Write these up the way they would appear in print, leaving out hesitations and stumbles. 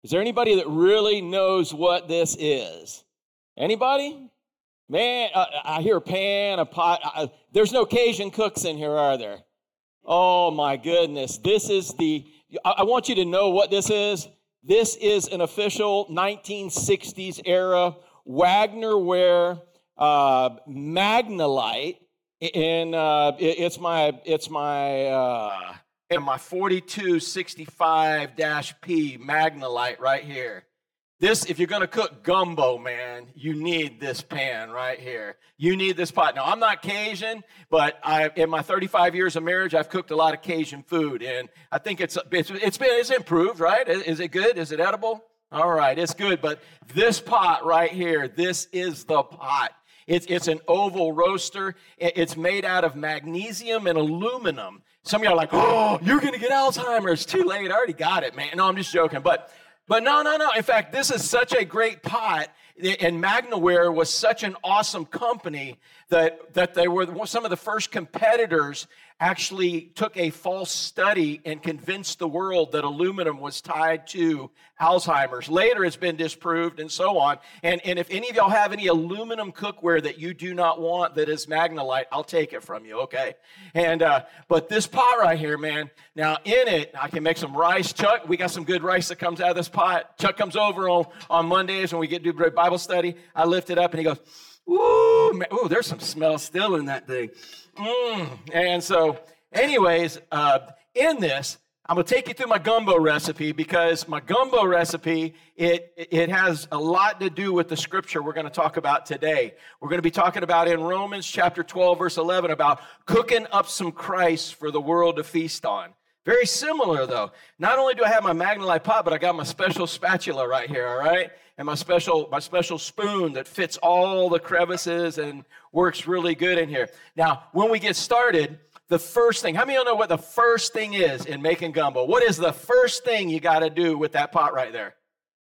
Is there anybody that really knows what this is? Anybody? Man, I hear a pan, a pot. There's no Cajun cooks in here, are there? Oh, my goodness. This is I want you to know what this is. This is an official 1960s era Wagner Ware Magnalite. And it's my 4265-P Magnalite right here. This, if you're going to cook gumbo, man, you need this pan right here. You need this pot. Now, I'm not Cajun, but in my 35 years of marriage, I've cooked a lot of Cajun food, and I think it's improved, right? Is it good? Is it edible? All right, it's good. But this pot right here, this is the pot. It's an oval roaster. It's made out of magnesium and aluminum. Some of y'all are like, oh, you're going to get Alzheimer's. Too late. I already got it, man. No, I'm just joking. But no. In fact, this is such a great pot, and Magnaware was such an awesome company that they were some of the first competitors actually took a false study and convinced the world that aluminum was tied to Alzheimer's. Later, it's been disproved and so on. And if any of y'all have any aluminum cookware that you do not want that is Magnalite, I'll take it from you, okay? And but this pot right here, man, now in it, I can make some rice. Chuck, we got some good rice that comes out of this pot. Chuck comes over on Mondays when we get to do Bible study. I lift it up and he goes, ooh, man, ooh, there's some smell still in that thing. And so, anyways, in this, I'm going to take you through my gumbo recipe because my gumbo recipe, it has a lot to do with the scripture we're going to talk about today. We're going to be talking about in Romans chapter 12, verse 11, about cooking up some Christ for the world to feast on. Very similar, though. Not only do I have my Magnalite pot, but I got my special spatula right here, all right? And my special spoon that fits all the crevices and works really good in here. Now, when we get started, the first thing, how many of you know what the first thing is in making gumbo? What is the first thing you got to do with that pot right there?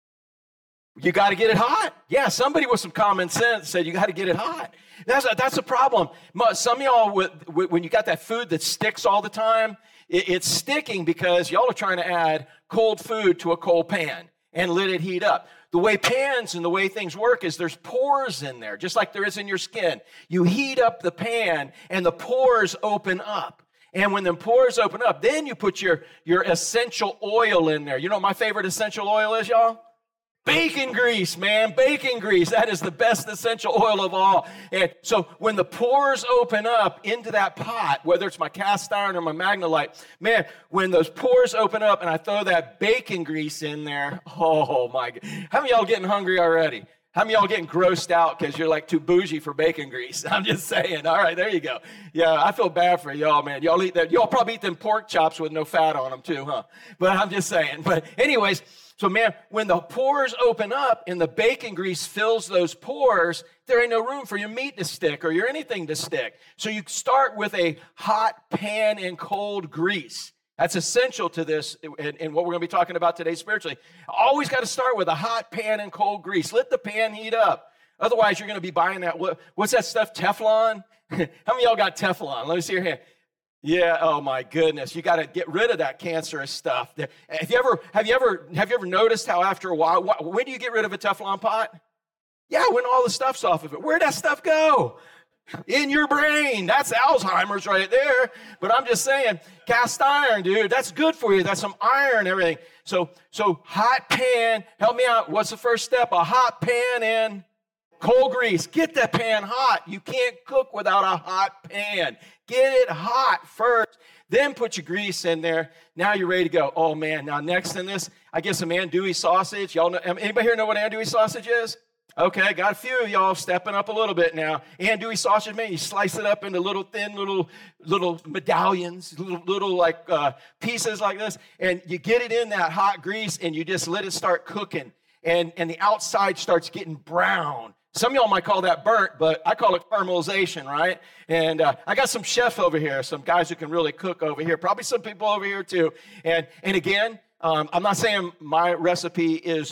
You got to get it hot. Yeah, somebody with some common sense said you got to get it hot. That's a problem. Some of y'all, when you got that food that sticks all the time, it's sticking because y'all are trying to add cold food to a cold pan and let it heat up. The way pans and the way things work is there's pores in there, just like there is in your skin. You heat up the pan and the pores open up. And when the pores open up, then you put your essential oil in there. You know what my favorite essential oil is, y'all? Bacon grease, man, bacon grease. That is the best essential oil of all. And so when the pores open up into that pot, whether it's my cast iron or my Magnalite, man, when those pores open up and I throw that bacon grease in there, oh my God. How many of y'all getting hungry already? How many of y'all getting grossed out because you're like too bougie for bacon grease? I'm just saying. All right, there you go. Yeah, I feel bad for y'all, man. Y'all eat that. Y'all probably eat them pork chops with no fat on them too, huh? But I'm just saying. But anyways, so, man, when the pores open up and the bacon grease fills those pores, there ain't no room for your meat to stick or your anything to stick. So you start with a hot pan and cold grease. That's essential to this and what we're going to be talking about today spiritually. Always got to start with a hot pan and cold grease. Let the pan heat up. Otherwise, you're going to be buying that. What's that stuff, Teflon? How many of y'all got Teflon? Let me see your hand. Yeah, oh my goodness. You got to get rid of that cancerous stuff. Have you ever noticed how after a while, when do you get rid of a Teflon pot? Yeah, when all the stuff's off of it. Where'd that stuff go? In your brain. That's Alzheimer's right there. But I'm just saying, cast iron, dude, that's good for you. That's some iron and everything. So hot pan, help me out. What's the first step? A hot pan and cold grease. Get that pan hot. You can't cook without a hot pan. Get it hot first. Then put your grease in there. Now you're ready to go. Oh, man. Now, next in this, I get some andouille sausage. Y'all know, anybody here know what andouille sausage is? Okay, got a few of y'all stepping up a little bit now. Andouille sausage, man, you slice it up into little thin little medallions, little like pieces like this, and you get it in that hot grease, and you just let it start cooking, and the outside starts getting brown. Some of y'all might call that burnt, but I call it caramelization, right? And I got some chefs over here, some guys who can really cook over here, probably some people over here too. And again, I'm not saying my recipe is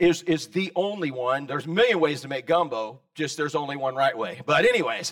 the only one. There's a million ways to make gumbo, just there's only one right way. But anyways,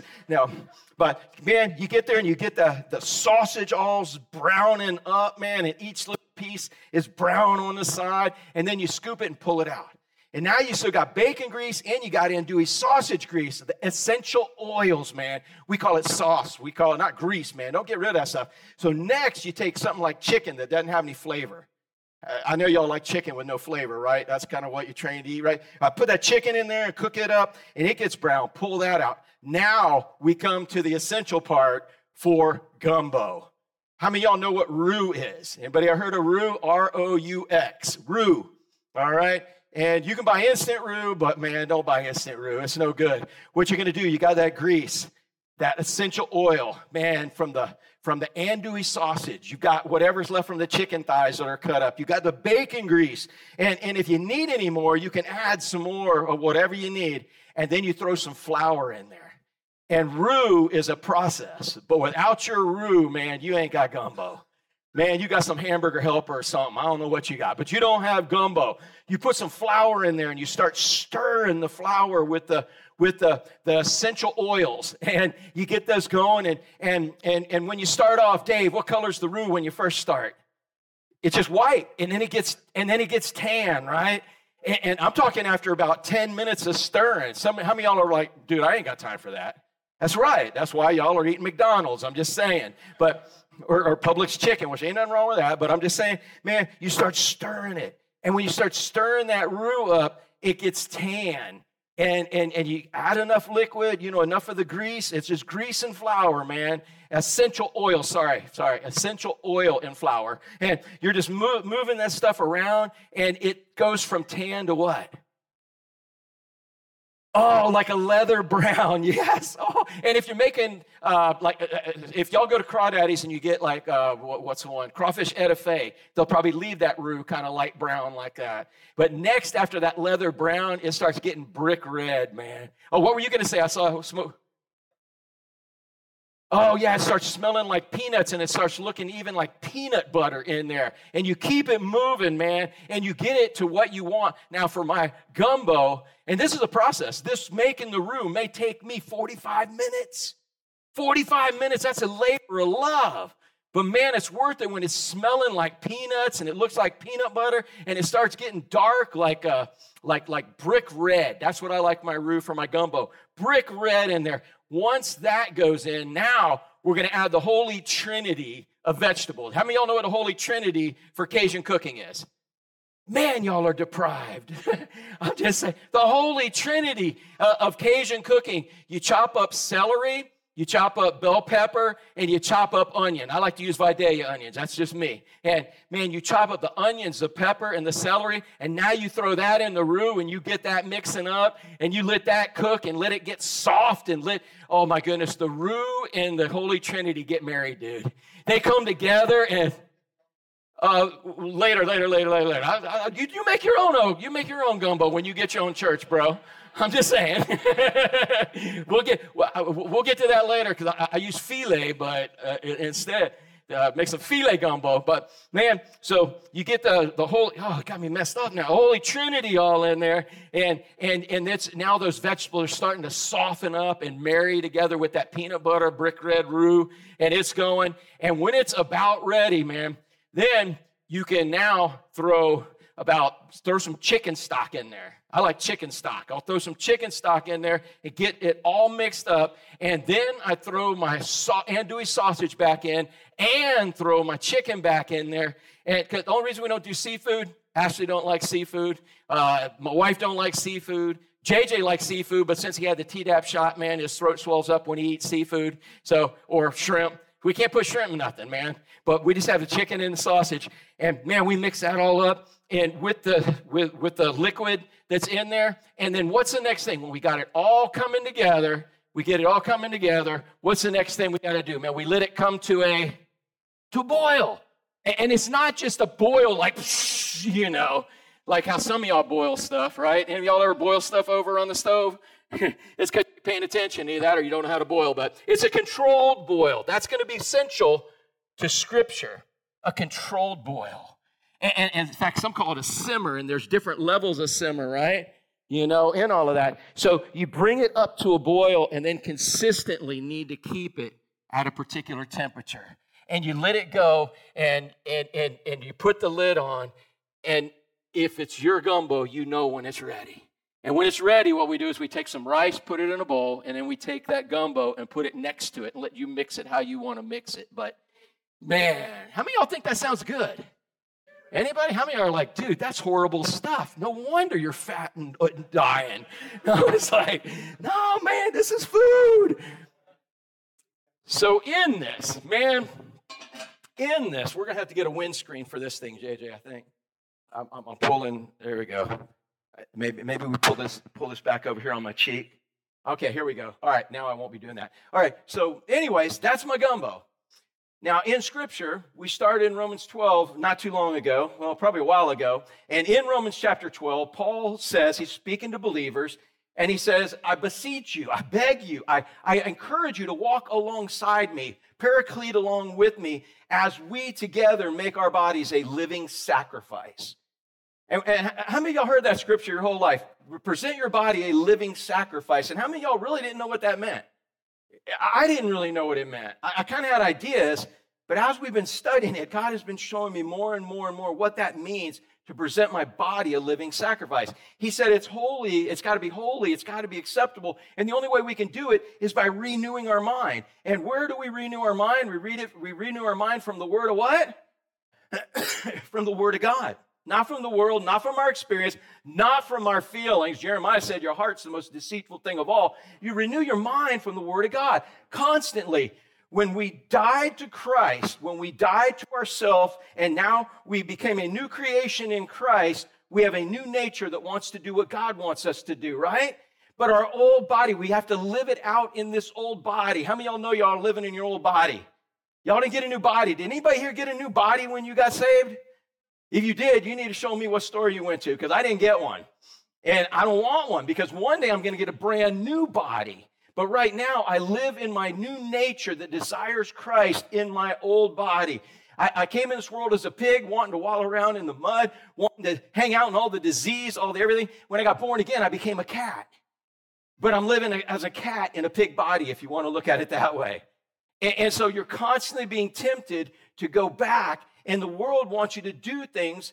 but man, you get there and you get the sausage all browning up, man, and each little piece is brown on the side, and then you scoop it and pull it out. And now you still got bacon grease, and you got andouille sausage grease, the essential oils, man. We call it sauce. We call it not grease, man. Don't get rid of that stuff. So next, you take something like chicken that doesn't have any flavor. I know y'all like chicken with no flavor, right? That's kind of what you're trained to eat, right? Put that chicken in there and cook it up, and it gets brown. Pull that out. Now we come to the essential part for gumbo. How many of y'all know what roux is? Anybody ever heard of roux? R-O-U-X. Roux, all right? And you can buy instant roux, but, man, don't buy instant roux. It's no good. What you're going to do, you got that grease, that essential oil, man, from the andouille sausage. You got whatever's left from the chicken thighs that are cut up. You got the bacon grease. And if you need any more, you can add some more of whatever you need. And then you throw some flour in there. And roux is a process. But without your roux, man, you ain't got gumbo. Man, you got some hamburger helper or something. I don't know what you got, but you don't have gumbo. You put some flour in there and you start stirring the flour with the essential oils, and you get those going. And when you start off, Dave, what color's the roux when you first start? It's just white, and then it gets tan, right? And I'm talking after about 10 minutes of stirring. How many of y'all are like, dude, I ain't got time for that? That's right. That's why y'all are eating McDonald's. I'm just saying, or Publix chicken, which ain't nothing wrong with that. But I'm just saying, man, you start stirring it, and when you start stirring that roux up, it gets tan. And you add enough liquid, enough of the grease. It's just grease and flour, man. Essential oil, essential oil and flour. And you're just moving that stuff around, and it goes from tan to what? Oh, like a leather brown, yes. Oh, and if you're making, if y'all go to Crawdaddy's and you get what's the one? Crawfish etouffee, they'll probably leave that roux kind of light brown like that. But next, after that leather brown, it starts getting brick red, man. Oh, what were you going to say? I saw smoke. Oh, yeah, it starts smelling like peanuts, and it starts looking even like peanut butter in there. And you keep it moving, man, and you get it to what you want. Now, for my gumbo, and this is a process. This making the roux may take me 45 minutes. 45 minutes, that's a labor of love. But, man, it's worth it when it's smelling like peanuts, and it looks like peanut butter, and it starts getting dark like brick red. That's what I like my roux for my gumbo. Brick red in there. Once that goes in, now we're going to add the Holy Trinity of vegetables. How many of y'all know what the Holy Trinity for Cajun cooking is? Man, y'all are deprived. I'm just saying, the Holy Trinity of Cajun cooking. You chop up celery, you chop up bell pepper, and you chop up onion. I like to use Vidalia onions. That's just me. And, man, you chop up the onions, the pepper, and the celery, and now you throw that in the roux, and you get that mixing up, and you let that cook and let it get soft and oh, my goodness, the roux and the Holy Trinity get married, dude. They come together, and later. You make your own. You make your own gumbo when you get your own church, bro. I'm just saying. We'll get to that later because I use filet, but instead make some filet gumbo. But man, so you get the whole. Oh, it got me messed up now. Holy Trinity all in there, and it's now those vegetables are starting to soften up and marry together with that peanut butter brick red roux, and it's going. And when it's about ready, man, then you can now throw some chicken stock in there. I like chicken stock. I'll throw some chicken stock in there and get it all mixed up. And then I throw my andouille sausage back in and throw my chicken back in there. And the only reason we don't do seafood, Ashley don't like seafood. My wife don't like seafood. JJ likes seafood, but since he had the Tdap shot, man, his throat swells up when he eats seafood. Or shrimp. We can't put shrimp in nothing, man. But we just have the chicken and the sausage. And, man, we mix that all up. And with the liquid that's in there, and then what's the next thing? When we got it all coming together, what's the next thing we got to do? Man, we let it come to a boil. And it's not just a boil like how some of y'all boil stuff, right? Any of y'all ever boil stuff over on the stove? It's because you're paying attention, either that or you don't know how to boil, but it's a controlled boil. That's going to be essential to Scripture, a controlled boil. And in fact, some call it a simmer, and there's different levels of simmer, right? In all of that. So you bring it up to a boil and then consistently need to keep it at a particular temperature. and you let it go, and you put the lid on, and if it's your gumbo, you know when it's ready. And when it's ready, what we do is we take some rice, put it in a bowl, and then we take that gumbo and put it next to it and let you mix it how you want to mix it. But, man, how many of y'all think that sounds good? Anybody? How many are like, dude, that's horrible stuff. No wonder you're fat and dying. No, it's like, no, man, this is food. So in this, we're going to have to get a windscreen for this thing, JJ, I think. I'm pulling, there we go. Maybe we pull this back over here on my cheek. Okay, here we go. All right, now I won't be doing that. All right, so anyways, that's my gumbo. Now, in Scripture, we started in Romans 12 not too long ago, well, probably a while ago. And in Romans chapter 12, Paul says, he's speaking to believers, and he says, I beseech you, I beg you, I encourage you to walk alongside me, paraclete along with me, as we together make our bodies a living sacrifice. And how many of y'all heard that scripture your whole life? Present your body a living sacrifice. And how many of y'all really didn't know what that meant? I didn't really know what it meant. I kind of had ideas, but as we've been studying it, God has been showing me more and more and more what that means to present my body a living sacrifice. He said it's holy, it's got to be holy, it's got to be acceptable, and the only way we can do it is by renewing our mind. And where do we renew our mind? We renew our mind from the Word of what? From the Word of God. Not from the world, not from our experience, not from our feelings. Jeremiah said your heart's the most deceitful thing of all. You renew your mind from the Word of God constantly. When we died to Christ, when we died to ourselves, and now we became a new creation in Christ, we have a new nature that wants to do what God wants us to do, right? But our old body, we have to live it out in this old body. How many of y'all know y'all are living in your old body? Y'all didn't get a new body. Did anybody here get a new body when you got saved? If you did, you need to show me what store you went to, because I didn't get one. And I don't want one, because one day I'm going to get a brand new body. But right now, I live in my new nature that desires Christ in my old body. I came in this world as a pig, wanting to wallow around in the mud, wanting to hang out in all the disease, all the everything. When I got born again, I became a cat. But I'm living as a cat in a pig body, if you want to look at it that way. And so you're constantly being tempted to go back. And the world wants you to do things.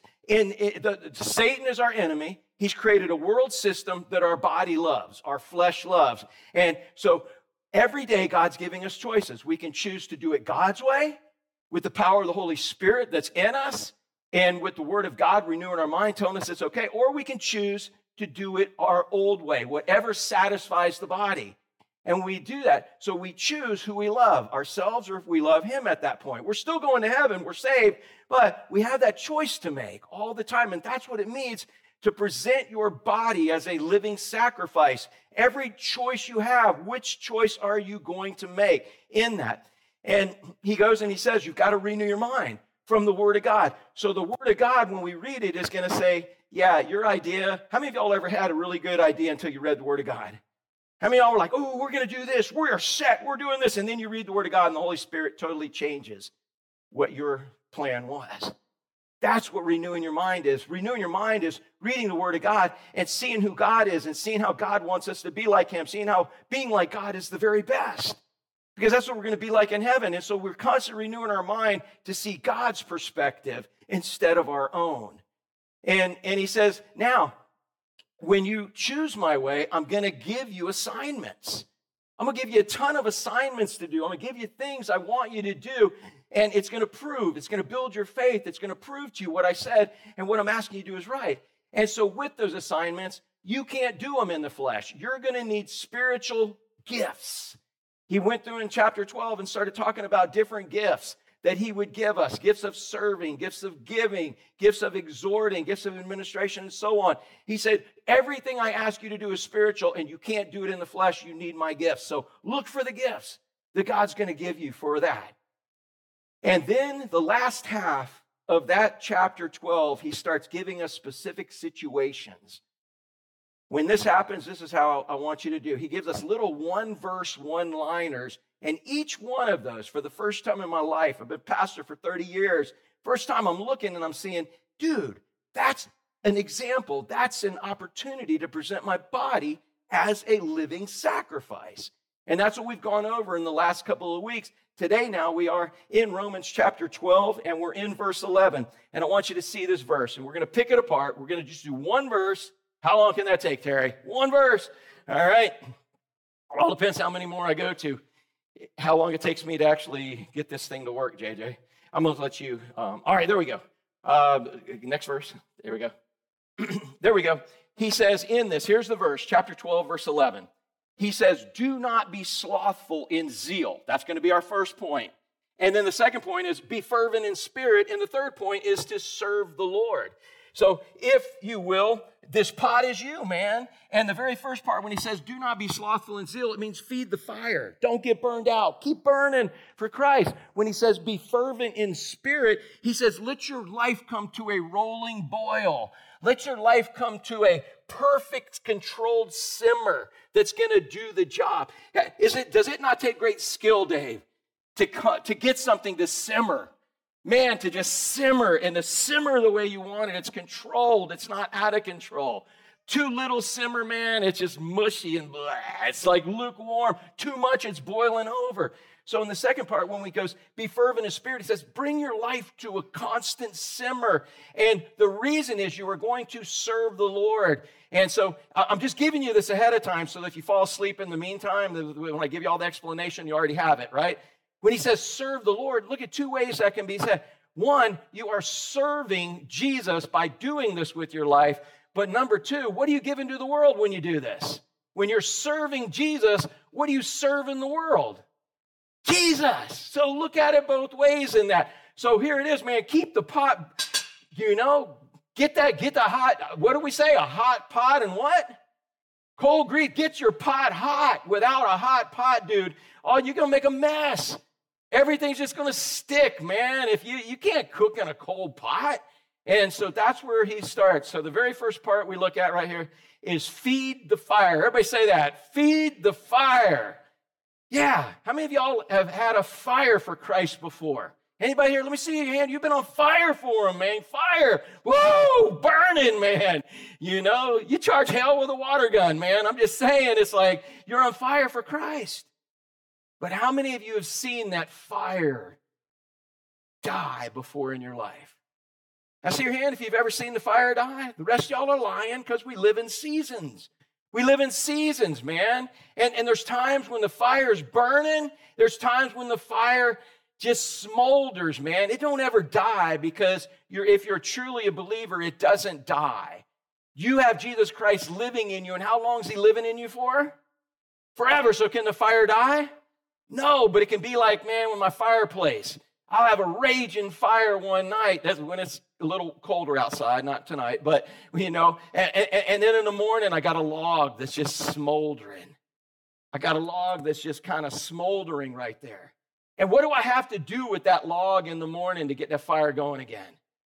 Satan is our enemy. He's created a world system that our body loves, our flesh loves. And so every day God's giving us choices. We can choose to do it God's way with the power of the Holy Spirit that's in us and with the Word of God renewing our mind, telling us it's okay. Or we can choose to do it our old way, whatever satisfies the body. And we do that. So we choose who we love, ourselves or if we love Him at that point. We're still going to heaven. We're saved. But we have that choice to make all the time. And that's what it means to present your body as a living sacrifice. Every choice you have, which choice are you going to make in that? And he goes and he says, you've got to renew your mind from the Word of God. So the Word of God, when we read it, is going to say, yeah, your idea. How many of y'all ever had a really good idea until you read the Word of God? How many of y'all were like, oh, we're going to do this. We are set. We're doing this. And then you read the Word of God and the Holy Spirit totally changes what your plan was. That's what renewing your mind is. Renewing your mind is reading the Word of God and seeing who God is and seeing how God wants us to be like Him, seeing how being like God is the very best. Because that's what we're going to be like in heaven. And so we're constantly renewing our mind to see God's perspective instead of our own. And he says, now, when you choose my way, I'm going to give you assignments. I'm going to give you a ton of assignments to do. I'm going to give you things I want you to do. And it's going to prove, it's going to build your faith. It's going to prove to you what I said and what I'm asking you to do is right. And so with those assignments, you can't do them in the flesh. You're going to need spiritual gifts. He went through in chapter 12 and started talking about different gifts that he would give us, gifts of serving, gifts of giving, gifts of exhorting, gifts of administration, and so on. He said, everything I ask you to do is spiritual, and you can't do it in the flesh. You need my gifts. So look for the gifts that God's going to give you for that. And then the last half of that chapter 12, he starts giving us specific situations. When this happens, this is how I want you to do. He gives us little one-verse, one-liners. And each one of those, for the first time in my life, I've been pastor for 30 years, first time I'm looking and I'm seeing, dude, that's an example. That's an opportunity to present my body as a living sacrifice. And that's what we've gone over in the last couple of weeks. Today now we are in Romans chapter 12, and we're in verse 11. And I want you to see this verse, and we're going to pick it apart. We're going to just do one verse. How long can that take, Terry? One verse. All right. It all depends how many more I go to. How long it takes me to actually get this thing to work, JJ. I'm going to let you. All right, there we go. Next verse. There we go. There we go. He says in this, here's the verse, chapter 12, verse 11. He says, do not be slothful in zeal. That's going to be our first point. And then the second point is be fervent in spirit. And the third point is to serve the Lord. So if you will, this pot is you, man. And the very first part, when he says, do not be slothful in zeal, it means feed the fire. Don't get burned out. Keep burning for Christ. When he says be fervent in spirit, he says, let your life come to a rolling boil. Let your life come to a perfect controlled simmer that's going to do the job. Does it not take great skill, Dave, to get something to simmer? Man, to just simmer and to simmer the way you want it. It's controlled. It's not out of control. Too little simmer, man, it's just mushy and blah. It's like lukewarm. Too much, it's boiling over. So in the second part, when he goes, be fervent in spirit, he says, bring your life to a constant simmer. And the reason is you are going to serve the Lord. And so I'm just giving you this ahead of time so that if you fall asleep in the meantime, when I give you all the explanation, you already have it, right? When he says serve the Lord, look at two ways that can be said. One, you are serving Jesus by doing this with your life. But number two, what are you giving to the world when you do this? When you're serving Jesus, what do you serve in the world? Jesus. So look at it both ways in that. So here it is, man. Keep the pot, get the hot, what do we say? A hot pot and what? Cold grease. Get your pot hot. Without a hot pot, dude, you're going to make a mess. Everything's just going to stick, man. If you can't cook in a cold pot. And so that's where he starts. So the very first part we look at right here is feed the fire. Everybody say that. Feed the fire. Yeah. How many of y'all have had a fire for Christ before? Anybody here? Let me see your hand. You've been on fire for him, man. Fire. Whoa, burning, man. You charge hell with a water gun, man. I'm just saying, it's like you're on fire for Christ. But how many of you have seen that fire die before in your life? I see your hand if you've ever seen the fire die. The rest of y'all are lying because we live in seasons. We live in seasons, man. And there's times when the fire's burning. There's times when the fire just smolders, man. It don't ever die because if you're truly a believer, it doesn't die. You have Jesus Christ living in you. And how long is he living in you for? Forever. So can the fire die? No, but it can be like, man, with my fireplace. I'll have a raging fire one night. That's when it's a little colder outside, not tonight, but, and then in the morning, I got a log that's just smoldering. I got a log that's just kind of smoldering right there. And what do I have to do with that log in the morning to get that fire going again?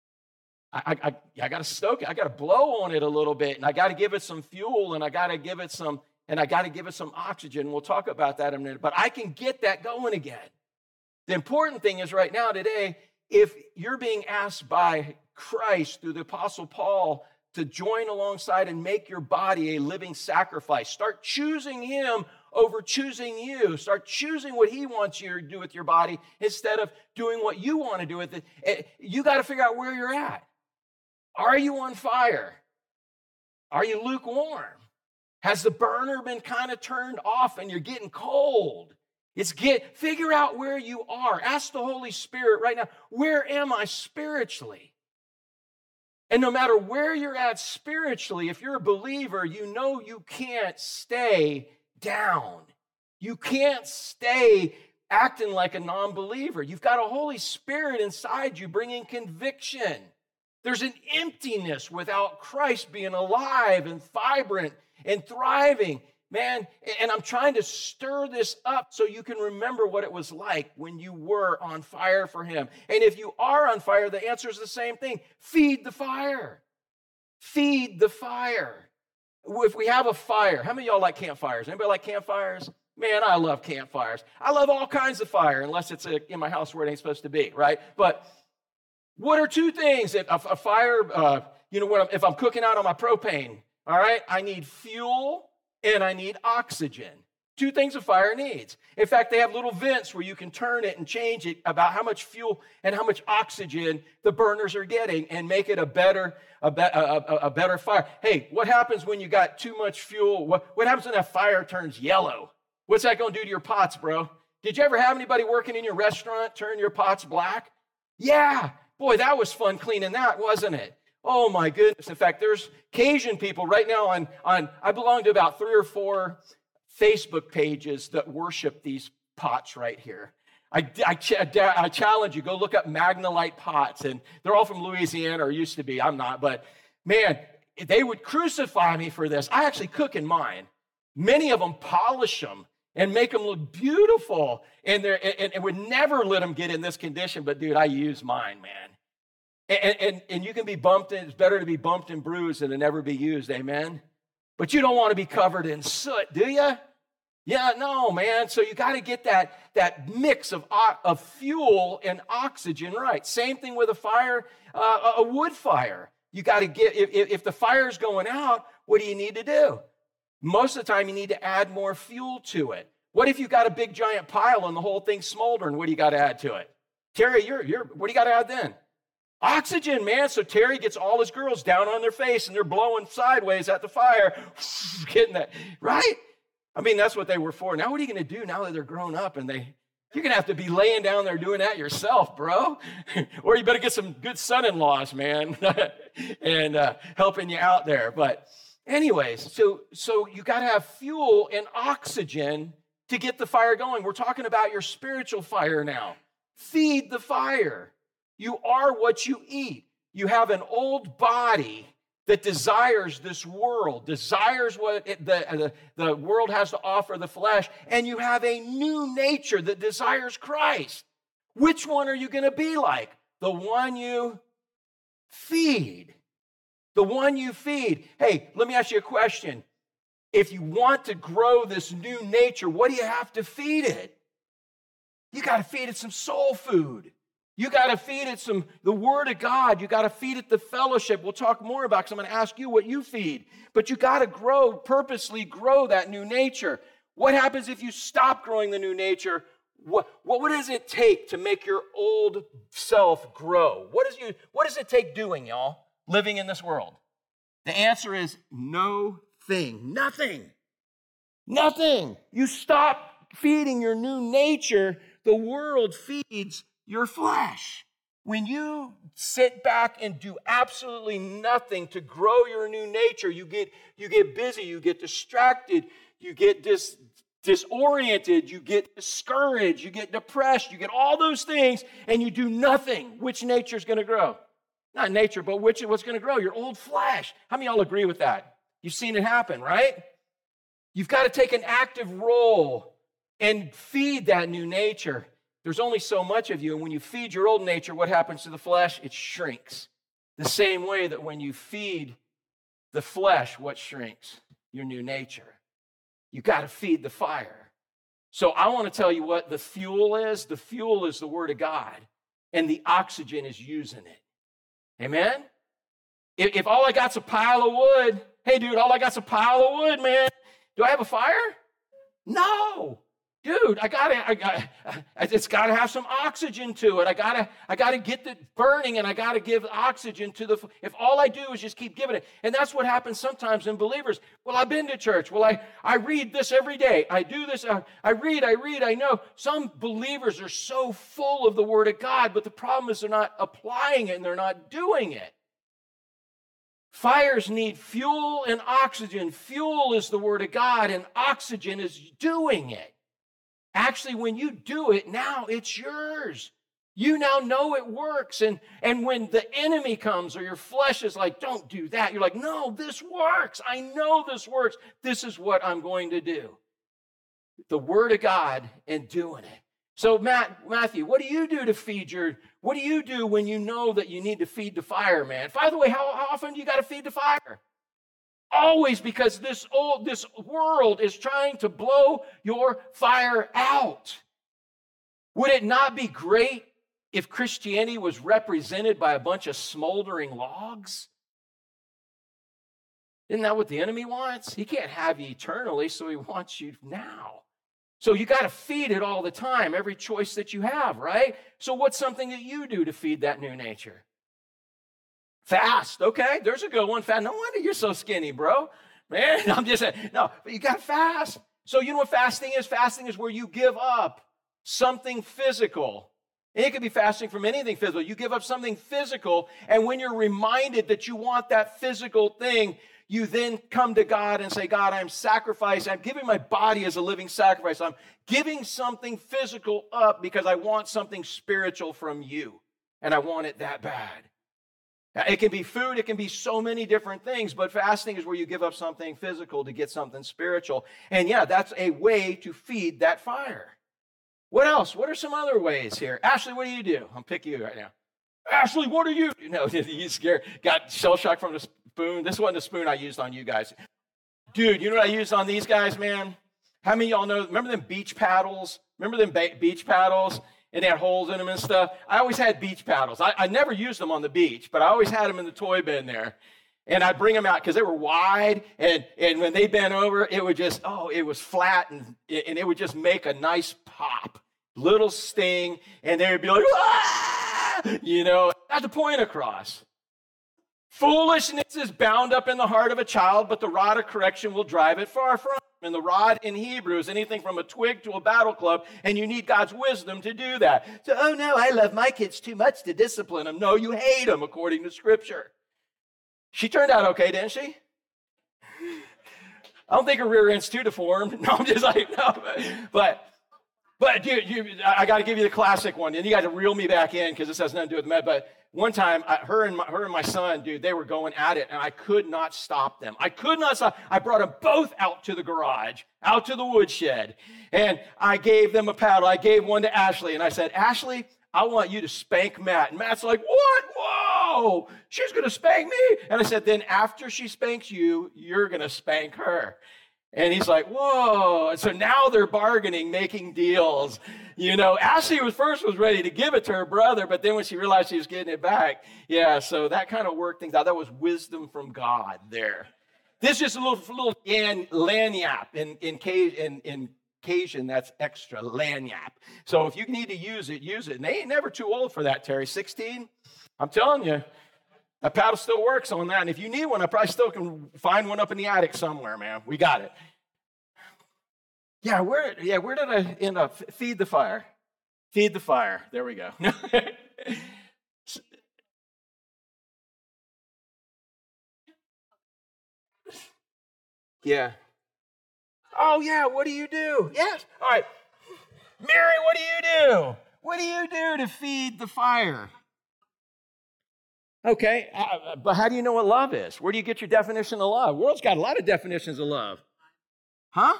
I got to stoke it. I got to blow on it a little bit, and I got to give it some fuel, and I got to give it some oxygen. We'll talk about that in a minute, but I can get that going again. The important thing is right now today, if you're being asked by Christ through the Apostle Paul to join alongside and make your body a living sacrifice, start choosing him over choosing you. Start choosing what he wants you to do with your body instead of doing what you want to do with it. You got to figure out where you're at. Are you on fire? Are you lukewarm? Has the burner been kind of turned off and you're getting cold? Figure out where you are. Ask the Holy Spirit right now, where am I spiritually? And no matter where you're at spiritually, if you're a believer, you know you can't stay down. You can't stay acting like a non-believer. You've got a Holy Spirit inside you bringing conviction. There's an emptiness without Christ being alive and vibrant and thriving. Man, and I'm trying to stir this up so you can remember what it was like when you were on fire for him. And if you are on fire, the answer is the same thing. Feed the fire. Feed the fire. If we have a fire, how many of y'all like campfires? Anybody like campfires? Man, I love campfires. I love all kinds of fire, unless it's in my house where it ain't supposed to be, right? But what are two things? A fire, if I'm cooking out on my propane, all right, I need fuel and I need oxygen. Two things a fire needs. In fact, they have little vents where you can turn it and change it about how much fuel and how much oxygen the burners are getting and make it a better fire. Hey, what happens when you got too much fuel? What happens when that fire turns yellow? What's that going to do to your pots, bro? Did you ever have anybody working in your restaurant turn your pots black? Yeah. Boy, that was fun cleaning that, wasn't it? Oh, my goodness. In fact, there's Cajun people right now on I belong to about 3 or 4 Facebook pages that worship these pots right here. I challenge you, go look up Magnolite pots, and they're all from Louisiana, or used to be. I'm not, but man, they would crucify me for this. I actually cook in mine. Many of them polish them and make them look beautiful, and would never let them get in this condition, but dude, I use mine, man. And you can be bumped, and it's better to be bumped and bruised than to never be used, amen? But you don't want to be covered in soot, do you? Yeah, no, man. So you got to get that mix of fuel and oxygen right. Same thing with a fire, a wood fire. You got to get, if the fire's going out, what do you need to do? Most of the time, you need to add more fuel to it. What if you got a big giant pile and the whole thing's smoldering? What do you got to add to it? Terry, what do you got to add then? Oxygen, man. So Terry gets all his girls down on their face and they're blowing sideways at the fire, getting that, right? I mean, that's what they were for. Now what are you going to do now that they're grown up and you're going to have to be laying down there doing that yourself, bro. Or you better get some good son-in-laws, man, and helping you out there. But anyways, so you got to have fuel and oxygen to get the fire going. We're talking about your spiritual fire now. Feed the fire. You are what you eat. You have an old body that desires this world, desires what the world has to offer the flesh, and you have a new nature that desires Christ. Which one are you going to be like? The one you feed. The one you feed. Hey, let me ask you a question. If you want to grow this new nature, what do you have to feed it? You got to feed it some soul food. You got to feed it the Word of God. You got to feed it the fellowship. We'll talk more about it because I'm going to ask you what you feed. But you got to purposely grow that new nature. What happens if you stop growing the new nature? What does it take to make your old self grow? What does it take doing, y'all, living in this world? The answer is no thing. Nothing. Nothing. You stop feeding your new nature, the world feeds your flesh. When you sit back and do absolutely nothing to grow your new nature, you get busy, you get distracted, you get disoriented, you get discouraged, you get depressed, you get all those things, and you do nothing. Which nature is going to grow? Not nature, but what's going to grow? Your old flesh. How many of y'all agree with that? You've seen it happen, right? You've got to take an active role and feed that new nature. There's only so much of you, and when you feed your old nature, what happens to the flesh? It shrinks. The same way that when you feed the flesh, what shrinks? Your new nature. You got to feed the fire. So I want to tell you what the fuel is. The fuel is the Word of God, and the oxygen is using it. Amen? If all I got's a pile of wood, hey, dude, all I got's a pile of wood, man. Do I have a fire? No. Dude, it's got to have some oxygen to it. I gotta get it burning, and I got to give oxygen to if all I do is just keep giving it. And that's what happens sometimes in believers. Well, I've been to church. Well, I read this every day. I do this. I read, I know. Some believers are so full of the Word of God, but the problem is they're not applying it and they're not doing it. Fires need fuel and oxygen. Fuel is the Word of God, and oxygen is doing it. Actually, when you do it, now it's yours. You now know it works. And when the enemy comes or your flesh is like, don't do that, you're like, no, this works. I know this works. This is what I'm going to do. The Word of God and doing it. So Matthew, what do you do to feed what do you do when you know that you need to feed the fire, man? By the way, how often do you got to feed the fire? Always, because this world is trying to blow your fire out. Would it not be great if Christianity was represented by a bunch of smoldering logs? Isn't that what the enemy wants? He can't have you eternally, so he wants you now. So you got to feed it all the time, every choice that you have, right? So what's something that you do to feed that new nature? Fast, okay? There's a good one. Fast. No wonder you're so skinny, bro. Man, I'm just saying. No, but you got to fast. So you know what fasting is? Fasting is where you give up something physical. And it could be fasting from anything physical. You give up something physical, and when you're reminded that you want that physical thing, you then come to God and say, God, I'm sacrificing. I'm giving my body as a living sacrifice. I'm giving something physical up because I want something spiritual from you, and I want it that bad. It can be food. It can be so many different things, but fasting is where you give up something physical to get something spiritual. And yeah, that's a way to feed that fire. What else? What are some other ways here? Ashley, what do you do? I'll pick you right now. Ashley, what are you? No, you scared. Got shell shock from the spoon. This wasn't the spoon I used on you guys. Dude, you know what I used on these guys, man? How many of y'all know? Remember them beach paddles? Remember them beach paddles? And they had holes in them and stuff. I always had beach paddles. I never used them on the beach, but I always had them in the toy bin there. And I'd bring them out because they were wide, and when they bent over, it would just, it was flat, and it would just make a nice pop, little sting, and they would be like, ah! Got the point across. Foolishness is bound up in the heart of a child, but the rod of correction will drive it far from him. And the rod in Hebrew is anything from a twig to a battle club, and you need God's wisdom to do that. So, no, I love my kids too much to discipline them. No, you hate them, according to Scripture. She turned out okay, didn't she? I don't think her rear end's too deformed. No, I'm just like, no. But dude, I got to give you the classic one, and you got to reel me back in because this has nothing to do with med. But one time, her and my son, dude, they were going at it, and I could not stop them. I could not stop. I brought them both out to the garage, out to the woodshed, and I gave them a paddle. I gave one to Ashley, and I said, Ashley, I want you to spank Matt. And Matt's like, what? Whoa, she's going to spank me? And I said, then after she spanks you, you're going to spank her. And he's like, whoa. And so now they're bargaining, making deals. Ashley was ready to give it to her brother, but then when she realized she was getting it back, so that kind of worked things out. That was wisdom from God there. This is just a little lanyap in Cajun, that's extra lanyap. So if you need to use it, use it. And they ain't never too old for that, Terry. 16? I'm telling you. That paddle still works on that. And if you need one, I probably still can find one up in the attic somewhere, man. We got it. Where did I end up? Feed the fire. Feed the fire. There we go. Yeah. Oh, yeah, what do you do? Yes. All right. Mary, what do you do? What do you do to feed the fire? Okay, but how do you know what love is? Where do you get your definition of love? The world's got a lot of definitions of love. Huh?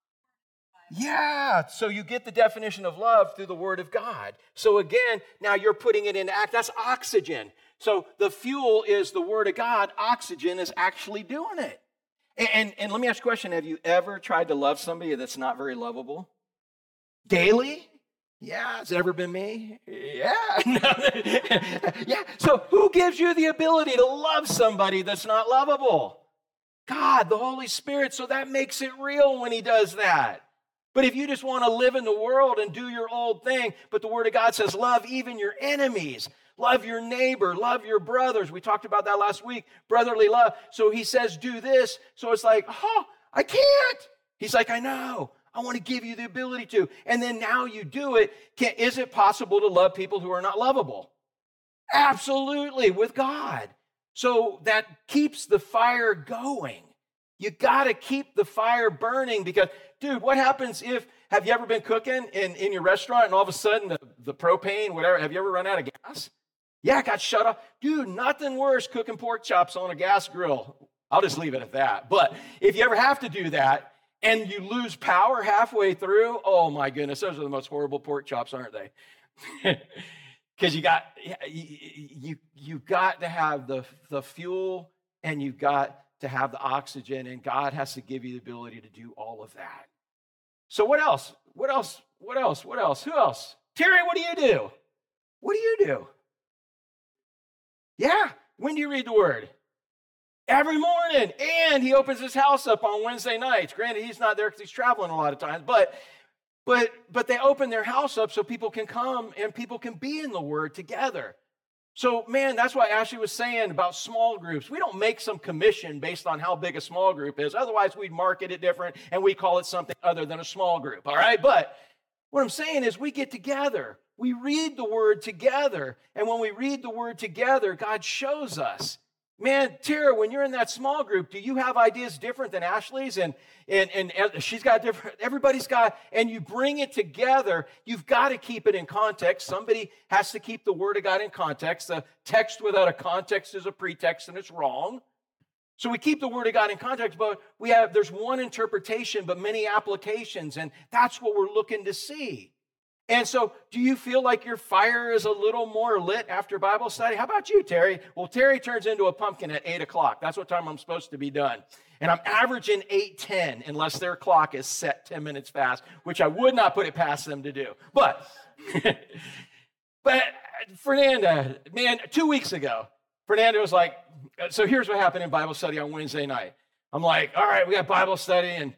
Yeah, so you get the definition of love through the Word of God. So again, now you're putting it into act. That's oxygen. So the fuel is the Word of God. Oxygen is actually doing it. And let me ask you a question. Have you ever tried to love somebody that's not very lovable? Daily? Yeah, has it ever been me? Yeah. Yeah. So who gives you the ability to love somebody that's not lovable? God, the Holy Spirit. So that makes it real when He does that. But if you just want to live in the world and do your old thing, but the Word of God says love even your enemies, love your neighbor, love your brothers. We talked about that last week, brotherly love. So He says do this. So it's like, I can't. He's like, I know. I want to give you the ability to. And then now you do it. Is it possible to love people who are not lovable? Absolutely, with God. So that keeps the fire going. You got to keep the fire burning because, dude, what happens have you ever been cooking in your restaurant and all of a sudden the propane, whatever, have you ever run out of gas? Yeah, it got shut off. Dude, nothing worse cooking pork chops on a gas grill. I'll just leave it at that. But if you ever have to do that, and you lose power halfway through, oh my goodness, those are the most horrible pork chops, aren't they? Because you got to have the fuel and you've got to have the oxygen, and God has to give you the ability to do all of that. So what else? What else? What else? What else? Who else? Terry, what do you do? What do you do? Yeah. When do you read the Word? Every morning. And he opens his house up on Wednesday nights. Granted, he's not there because he's traveling a lot of times, but they open their house up so people can come and people can be in the Word together. So, man, that's why Ashley was saying about small groups. We don't make some commission based on how big a small group is. Otherwise, we'd market it different and we call it something other than a small group, all right? But what I'm saying is we get together. We read the Word together. And when we read the Word together, God shows us. Man, Tara, when you're in that small group, do you have ideas different than Ashley's? And she's got different, everybody's got, and you bring it together, you've got to keep it in context. Somebody has to keep the Word of God in context. A text without a context is a pretext and it's wrong. So we keep the Word of God in context, but there's one interpretation, but many applications, and that's what we're looking to see. And so, do you feel like your fire is a little more lit after Bible study? How about you, Terry? Well, Terry turns into a pumpkin at 8 o'clock. That's what time I'm supposed to be done. And I'm averaging 8:10 unless their clock is set 10 minutes fast, which I would not put it past them to do. But Fernanda, man, 2 weeks ago, Fernanda was like, so here's what happened in Bible study on Wednesday night. I'm like, all right, we got Bible study, and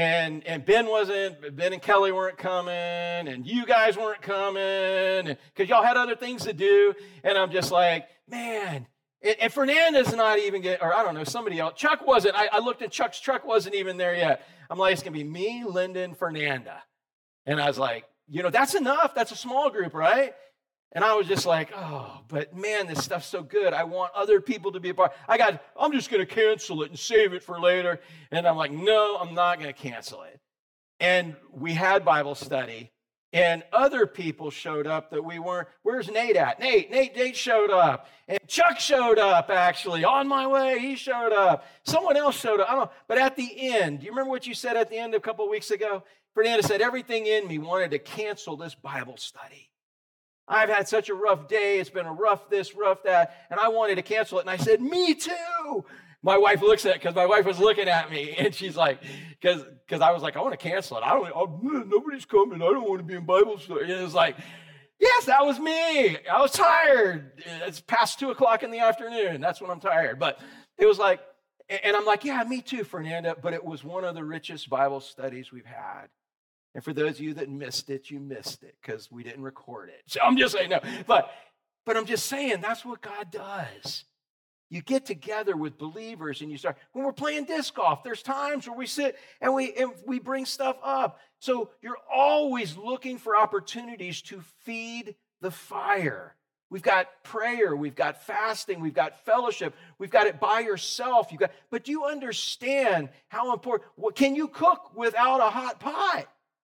Ben and Kelly weren't coming, and you guys weren't coming, because y'all had other things to do. And I'm just like, man. And Fernanda's not even getting, or I don't know, somebody else. Chuck wasn't. I looked at Chuck's truck wasn't even there yet. I'm like, it's going to be me, Linda, and Fernanda. And I was like, that's enough. That's a small group, right? And I was just like, oh, but man, this stuff's so good. I want other people to be a part. I'm just going to cancel it and save it for later. And I'm like, no, I'm not going to cancel it. And we had Bible study, and other people showed up that we weren't. Where's Nate at? Nate showed up. And Chuck showed up, actually. On my way, he showed up. Someone else showed up. I don't know. But at the end, do you remember what you said at the end a couple of weeks ago? Fernanda said, everything in me wanted to cancel this Bible study. I've had such a rough day. It's been a rough this, rough that, and I wanted to cancel it. And I said, me too. My wife looks at it because my wife was looking at me, and she's like, because I was like, I want to cancel it. Nobody's coming. I don't want to be in Bible study. And it was like, yes, that was me. I was tired. It's past 2 o'clock in the afternoon. That's when I'm tired. But it was like, and I'm like, yeah, me too, Fernanda. But it was one of the richest Bible studies we've had. And for those of you that missed it, you missed it because we didn't record it. So I'm just saying, no. But I'm just saying that's what God does. You get together with believers and you start, when we're playing disc golf, there's times where we sit and we bring stuff up. So you're always looking for opportunities to feed the fire. We've got prayer, we've got fasting, we've got fellowship, we've got it by yourself. But do you understand how important, can you cook without a hot pot?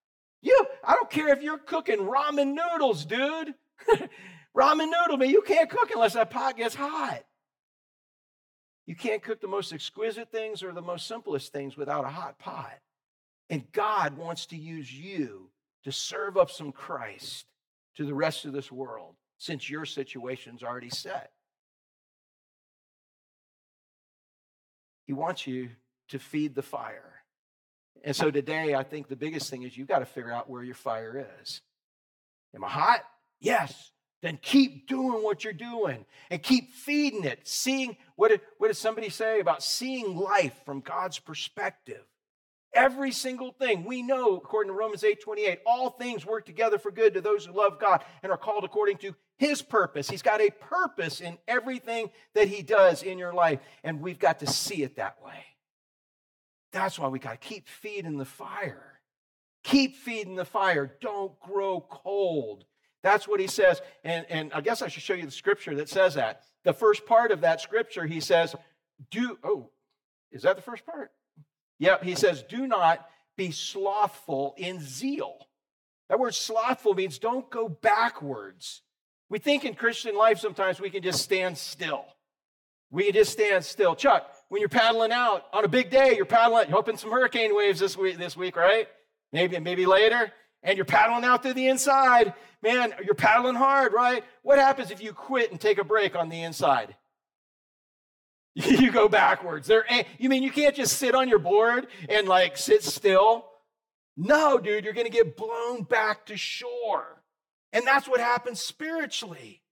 I don't care if you're cooking ramen noodles, dude. Ramen noodle, man, you can't cook unless that pot gets hot. You can't cook the most exquisite things or the most simplest things without a hot pot. And God wants to use you to serve up some Christ to the rest of this world since your situation's already set. He wants you to feed the fire. And so today, I think the biggest thing is you've got to figure out where your fire is. Am I hot? Yes. Then keep doing what you're doing and keep feeding it. Seeing, what did somebody say about seeing life from God's perspective? Every single thing we know, according to Romans 8:28, all things work together for good to those who love God and are called according to His purpose. He's got a purpose in everything that He does in your life, and we've got to see it that way. That's why we got to keep feeding the fire. Keep feeding the fire. Don't grow cold. That's what he says. And I guess I should show you the scripture that says that. The first part of that scripture, he says, is that the first part? Yep, he says, do not be slothful in zeal. That word slothful means don't go backwards. We think in Christian life sometimes we can just stand still. We can just stand still. Chuck, when you're paddling out on a big day, you're hoping some hurricane waves this week, right? Maybe later. And you're paddling out to the inside. Man, you're paddling hard, right? What happens if you quit and take a break on the inside? You go backwards. You mean you can't just sit on your board and sit still? No, dude, you're going to get blown back to shore. And that's what happens spiritually.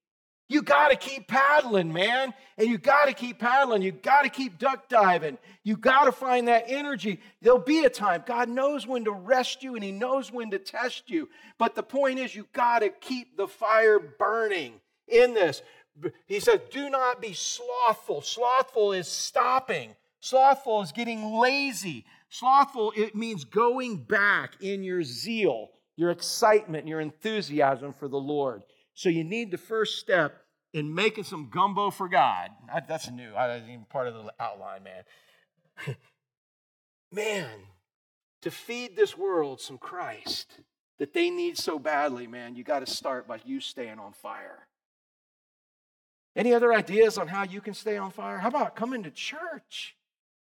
You got to keep paddling, man. And you got to keep paddling. You got to keep duck diving. You got to find that energy. There'll be a time. God knows when to rest you and he knows when to test you. But the point is, you got to keep the fire burning in this. He says, do not be slothful. Slothful is stopping. Slothful is getting lazy. Slothful, it means going back in your zeal, your excitement, your enthusiasm for the Lord. So you need the first step in making some gumbo for God. That's new. That's even part of the outline, man. Man, to feed this world some Christ that they need so badly, man, you got to start by you staying on fire. Any other ideas on how you can stay on fire? How about coming to church?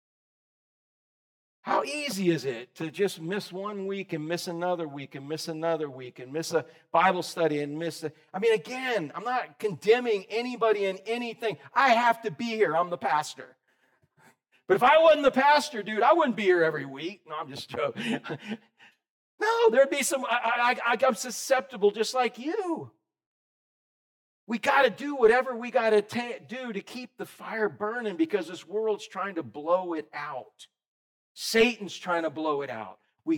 How easy is it to just miss 1 week and miss another week and miss another week and miss a Bible study and again, I'm not condemning anybody in anything. I have to be here. I'm the pastor. But if I wasn't the pastor, dude, I wouldn't be here every week. No, I'm just joking. No, there'd be some, I'm susceptible just like you. We got to do whatever we got to do to keep the fire burning because this world's trying to blow it out. Satan's trying to blow it out.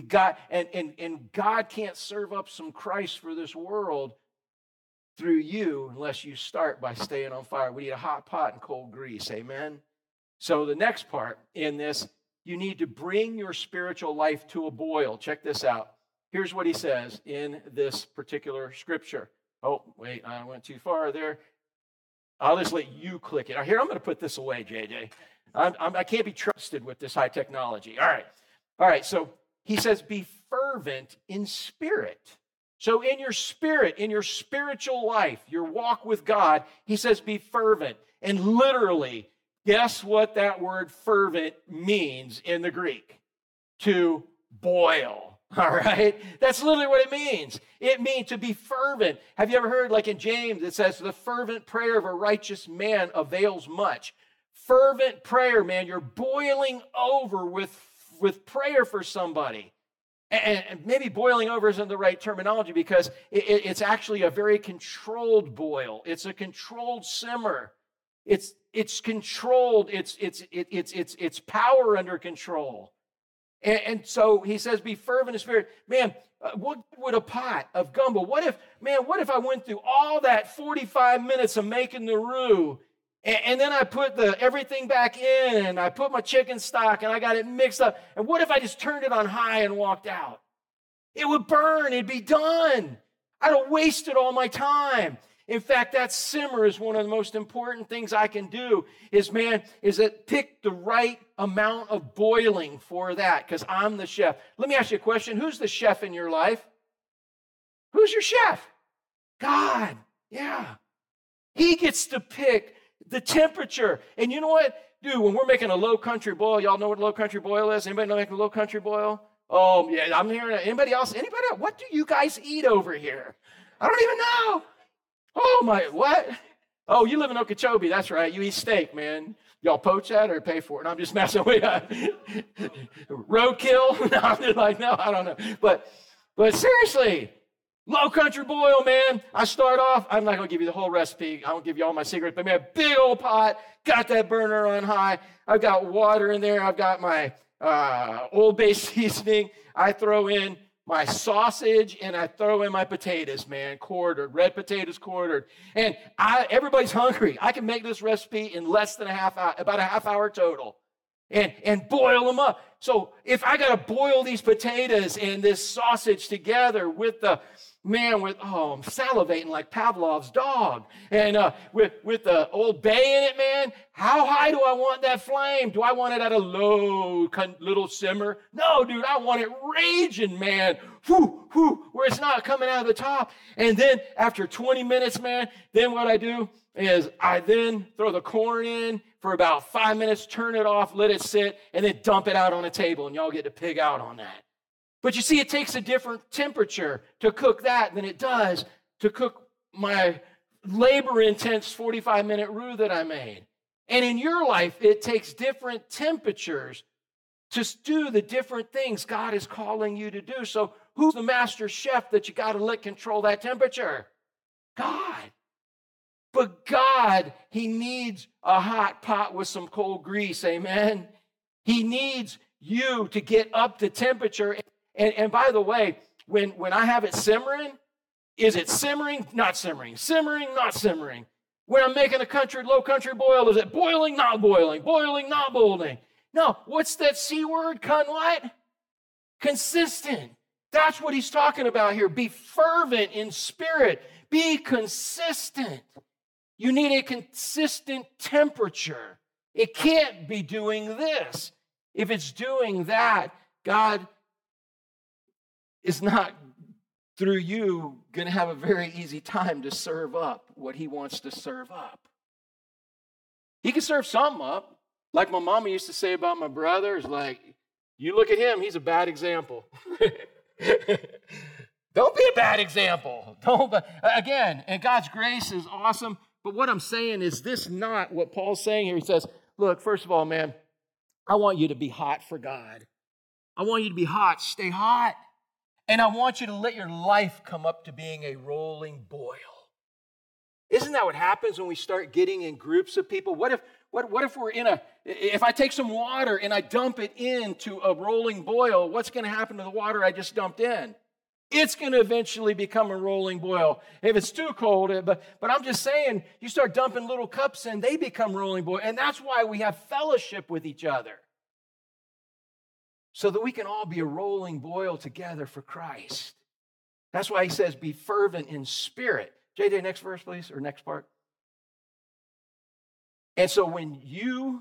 And God can't serve up some Christ for this world through you unless you start by staying on fire. We need a hot pot and cold grease, amen? So the next part in this, you need to bring your spiritual life to a boil. Check this out. Here's what he says in this particular scripture. Oh, wait, I went too far there. I'll just let you click it. Here, I'm going to put this away, JJ. I can't be trusted with this high technology. All right. So he says, be fervent in spirit. So in your spirit, in your spiritual life, your walk with God, he says, be fervent. And literally, guess what that word fervent means in the Greek? To boil. All right? That's literally what it means. It means to be fervent. Have you ever heard, like in James, it says, the fervent prayer of a righteous man avails much. Fervent prayer, man, you're boiling over with prayer for somebody. And maybe boiling over isn't the right terminology because it's actually a very controlled boil. It's a controlled simmer. It's controlled. It's power under control. And so he says, be fervent in spirit. Man, what would a pot of gumbo? What if I went through all that 45 minutes of making the roux, and then I put everything back in, and I put my chicken stock, and I got it mixed up. And what if I just turned it on high and walked out? It would burn. It'd be done. I'd have wasted all my time. In fact, that simmer is one of the most important things I can do is pick the right amount of boiling for that because I'm the chef. Let me ask you a question. Who's the chef in your life? Who's your chef? God. Yeah. He gets to pick the temperature. And you know what? Dude, when we're making a low country boil, y'all know what a low country boil is? Anybody know making a low country boil? Oh, yeah, I'm hearing it. Anybody else? What do you guys eat over here? I don't even know. Oh, my, what? Oh, you live in Okeechobee. That's right. You eat steak, man. Y'all poach that or pay for it? And I'm just messing with you. Roadkill? No, I'm just like, no, I don't know. But seriously, low country boil, man. I start off, I'm not going to give you the whole recipe. I won't give you all my secrets, but man, big old pot, got that burner on high. I've got water in there. I've got my Old Bay seasoning. I throw in my sausage and I throw in my potatoes, man, quartered, red potatoes quartered. And everybody's hungry. I can make this recipe in less than about a half hour total. And boil them up. So if I got to boil these potatoes and this sausage together with I'm salivating like Pavlov's dog. And with the Old Bay in it, man, how high do I want that flame? Do I want it at a low little simmer? No, dude, I want it raging, man. Where it's not coming out of the top. And then after 20 minutes, man, then what I do is I then throw the corn in for about 5 minutes, turn it off, let it sit, and then dump it out on a table, and y'all get to pig out on that. But you see, it takes a different temperature to cook that than it does to cook my labor-intense 45-minute roux that I made. And in your life, it takes different temperatures to do the different things God is calling you to do. So who's the master chef that you got to let control that temperature? God. But God, he needs a hot pot with some cold grease, amen? He needs you to get up to temperature. And by the way, when I have it simmering, is it simmering, not simmering, simmering, not simmering? When I'm making a low country boil, is it boiling, not boiling, boiling, not boiling? No, what's that C word, what? Consistent. That's what he's talking about here. Be fervent in spirit. Be consistent. You need a consistent temperature. It can't be doing this. If it's doing that, God is not, through you, going to have a very easy time to serve up what he wants to serve up. He can serve something up. Like my mama used to say about my brothers, like, you look at him, he's a bad example. Don't be a bad example. Again, and God's grace is awesome. But what I'm saying is this not what Paul's saying here. He says, look, first of all, man, I want you to be hot for God. I want you to be hot. Stay hot. And I want you to let your life come up to being a rolling boil. Isn't that what happens when we start getting in groups of people? What if we're if I take some water and I dump it into a rolling boil, what's going to happen to the water I just dumped in? It's going to eventually become a rolling boil. If it's too cold, but I'm just saying, you start dumping little cups in, they become rolling boil. And that's why we have fellowship with each other. So that we can all be a rolling boil together for Christ. That's why he says, be fervent in spirit. JJ, next verse, please, or next part. And so when you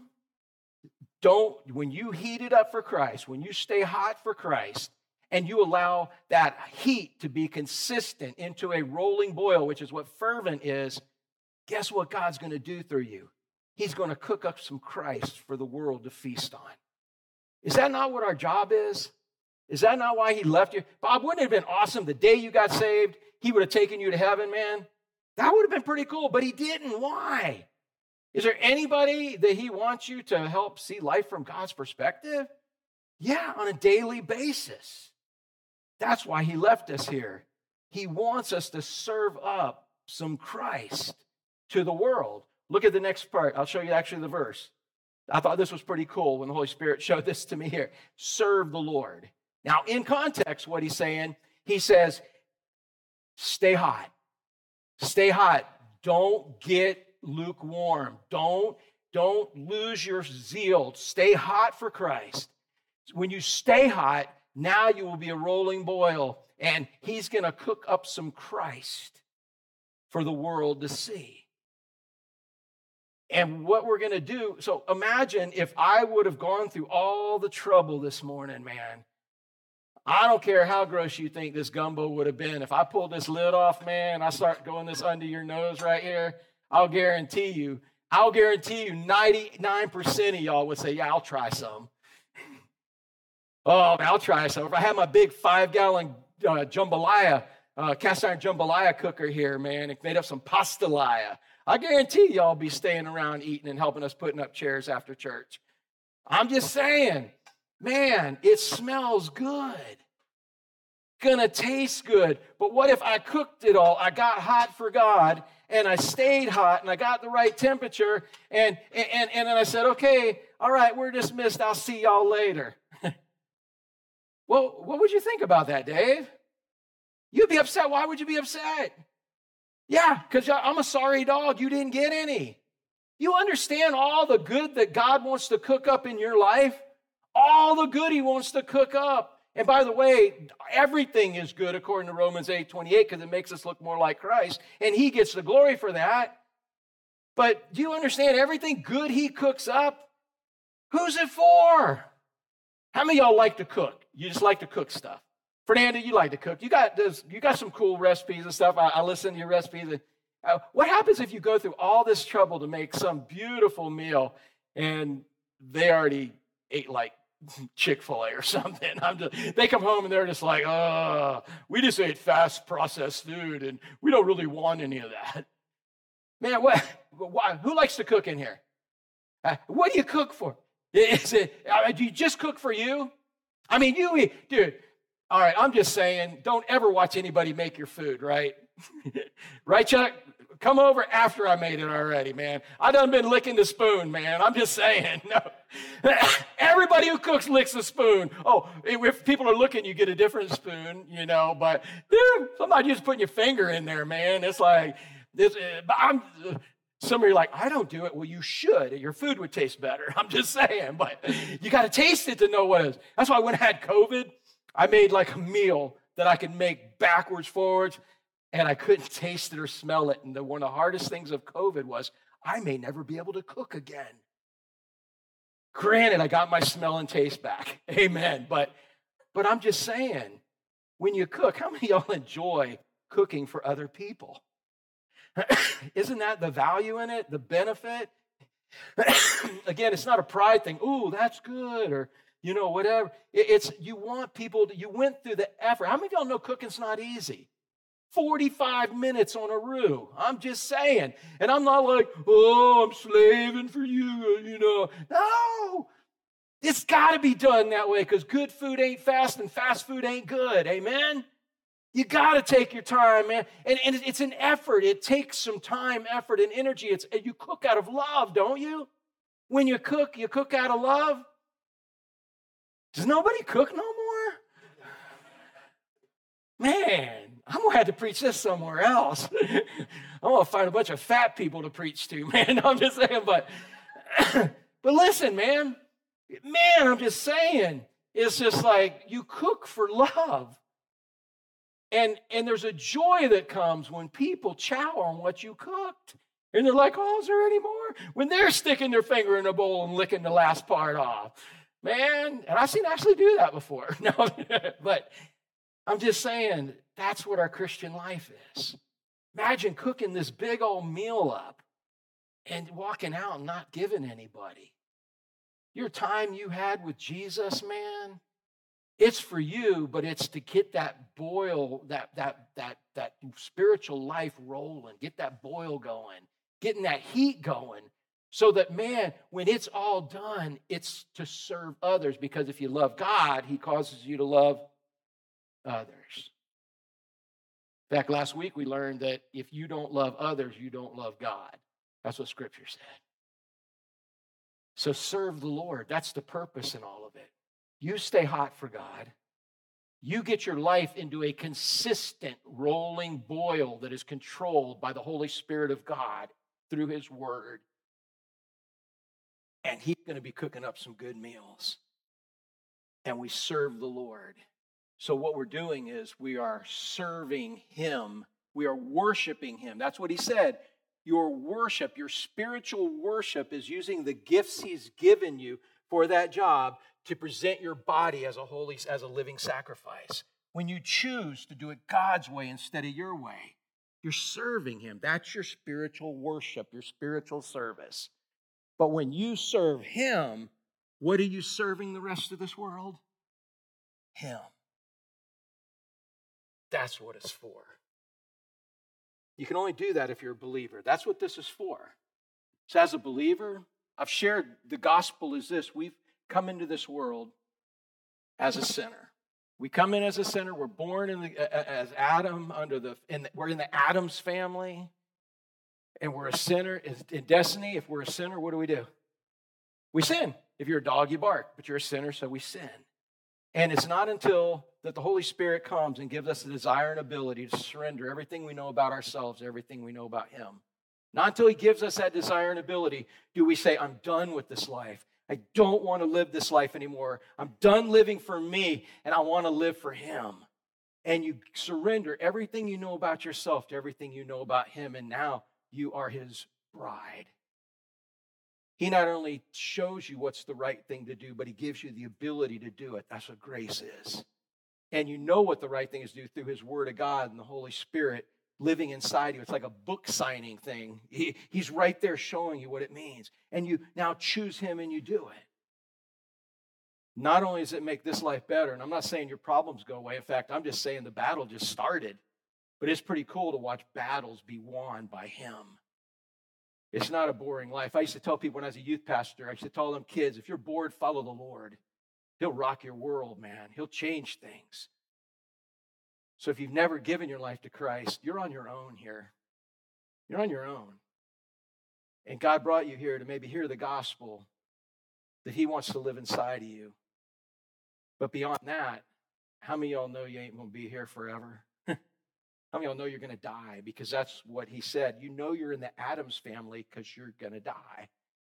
heat it up for Christ, when you stay hot for Christ, and you allow that heat to be consistent into a rolling boil, which is what fervent is, guess what God's going to do through you? He's going to cook up some Christ for the world to feast on. Is that not what our job is? Is that not why he left you? Bob, wouldn't it have been awesome the day you got saved, he would have taken you to heaven, man? That would have been pretty cool, but he didn't. Why? Is there anybody that he wants you to help see life from God's perspective? Yeah, on a daily basis. That's why he left us here. He wants us to serve up some Christ to the world. Look at the next part. I'll show you actually the verse. I thought this was pretty cool when the Holy Spirit showed this to me here. Serve the Lord. Now, in context, what he's saying, he says, stay hot. Stay hot. Don't get lukewarm. Don't lose your zeal. Stay hot for Christ. When you stay hot, now you will be a rolling boil, and he's going to cook up some Christ for the world to see. And what we're going to do, so imagine if I would have gone through all the trouble this morning, man. I don't care how gross you think this gumbo would have been. If I pulled this lid off, man, I start going this under your nose right here, I'll guarantee you 99% of y'all would say, yeah, I'll try some. Oh, man, I'll try some. If I had my big 5-gallon jambalaya, cast iron jambalaya cooker here, man, it made up some pastelaya, I guarantee y'all be staying around eating and helping us putting up chairs after church. I'm just saying, man, it smells good. Gonna taste good. But what if I cooked it all? I got hot for God, and I stayed hot, and I got the right temperature, and then I said, okay, all right, we're dismissed. I'll see y'all later. Well, what would you think about that, Dave? You'd be upset. Why would you be upset? Yeah, because I'm a sorry dog. You didn't get any. You understand all the good that God wants to cook up in your life? All the good he wants to cook up. And by the way, everything is good according to Romans 8:28 because it makes us look more like Christ. And he gets the glory for that. But do you understand everything good he cooks up? Who's it for? How many of y'all like to cook? You just like to cook stuff. Fernanda, you like to cook. You got some cool recipes and stuff. I listen to your recipes. And, what happens if you go through all this trouble to make some beautiful meal and they already ate like Chick-fil-A or something? They come home and they're just like, we just ate fast processed food and we don't really want any of that. Man, who likes to cook in here? What do you cook for? Do you just cook for you? I mean, you eat, dude. All right, I'm just saying, don't ever watch anybody make your food, right? Right, Chuck? come over after I made it already, man. I done been licking the spoon, man. I'm just saying. No. Everybody who cooks licks the spoon. Oh, if people are looking, you get a different spoon, but dude, sometimes you just put your finger in there, man. It's like, some of you are like, I don't do it. Well, you should. Your food would taste better. I'm just saying, but you got to taste it to know what it is. That's why when I had COVID, I made like a meal that I could make backwards, forwards, and I couldn't taste it or smell it. And one of the hardest things of COVID was I may never be able to cook again. Granted, I got my smell and taste back. Amen. But I'm just saying, when you cook, how many of y'all enjoy cooking for other people? Isn't that the value in it, the benefit? Again, it's not a pride thing. Ooh, that's good, or whatever. It's you want people you went through the effort. How many of y'all know cooking's not easy? 45 minutes on a roux. I'm just saying. And I'm not like, oh, I'm slaving for you, No. It's got to be done that way because good food ain't fast and fast food ain't good. Amen? You got to take your time, man. And it's an effort. It takes some time, effort, and energy. You cook out of love, don't you? When you cook out of love. Does nobody cook no more? Man, I'm going to have to preach this somewhere else. I'm going to find a bunch of fat people to preach to, man. I'm just saying, but listen, man. Man, I'm just saying. It's just like you cook for love. And there's a joy that comes when people chow on what you cooked. And they're like, oh, is there any more? When they're sticking their finger in a bowl and licking the last part off. Man, and I've seen Ashley do that before. No, but I'm just saying, that's what our Christian life is. Imagine cooking this big old meal up and walking out and not giving anybody. Your time you had with Jesus, man, it's for you, but it's to get that boil, that spiritual life rolling, get that boil going, getting that heat going, so that, man, when it's all done, it's to serve others. Because if you love God, He causes you to love others. In fact, last week we learned that if you don't love others, you don't love God. That's what Scripture said. So serve the Lord. That's the purpose in all of it. You stay hot for God. You get your life into a consistent rolling boil that is controlled by the Holy Spirit of God through His Word. And He's going to be cooking up some good meals. And we serve the Lord. So what we're doing is we are serving Him. We are worshiping Him. That's what He said. Your worship, your spiritual worship is using the gifts He's given you for that job to present your body as a living sacrifice. When you choose to do it God's way instead of your way, you're serving Him. That's your spiritual worship, your spiritual service. But when you serve Him, what are you serving the rest of this world? Him. That's what it's for. You can only do that if you're a believer. That's what this is for. So as a believer, I've shared the gospel is this. We've come into this world as a sinner. We come in as a sinner. We're born as Adam we're in the Adam's family, and we're a sinner. In destiny, if we're a sinner, what do? We sin. If you're a dog, you bark, but you're a sinner, so we sin. And it's not until that the Holy Spirit comes and gives us the desire and ability to surrender everything we know about ourselves, everything we know about Him. Not until He gives us that desire and ability do we say, I'm done with this life. I don't want to live this life anymore. I'm done living for me, and I want to live for Him. And you surrender everything you know about yourself to everything you know about Him, and now you are His bride. He not only shows you what's the right thing to do, but He gives you the ability to do it. That's what grace is. And you know what the right thing is to do through His Word of God and the Holy Spirit living inside you. It's like a book signing thing. He's right there showing you what it means. And you now choose Him and you do it. Not only does it make this life better, and I'm not saying your problems go away. In fact, I'm just saying the battle just started. But it's pretty cool to watch battles be won by Him. It's not a boring life. I used to tell people when I was a youth pastor, I used to tell them kids, if you're bored, follow the Lord. He'll rock your world, man. He'll change things. So if you've never given your life to Christ, you're on your own here. You're on your own. And God brought you here to maybe hear the gospel that he wants to live inside of you. But beyond that, how many of y'all know you ain't going to be here forever? How many of y'all know you're going to die? Because that's what he said. You know you're in the Adams family because you're going to die.